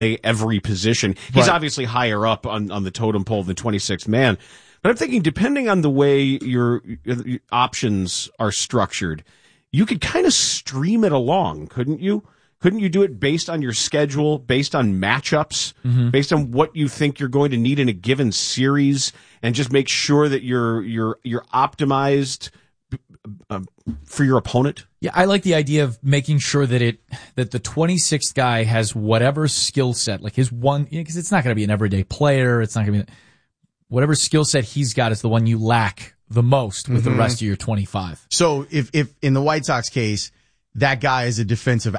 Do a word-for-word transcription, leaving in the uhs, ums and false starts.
every position. He's Right. obviously higher up on, on the totem pole than twenty-sixth man. But I'm thinking, depending on the way your, your options are structured, you could kind of stream it along, couldn't you? Couldn't you do it based on your schedule, based on matchups, Mm-hmm. based on what you think you're going to need in a given series, and just make sure that you're you're you're optimized uh, for your opponent? Yeah, I like the idea of making sure that it that the twenty-sixth guy has whatever skill set, like his one, because it's not going to be an everyday player. It's not going to be whatever skill set he's got is the one you lack the most with Mhm. the rest of your twenty-five. So if, if in the White Sox case, that guy is a defensive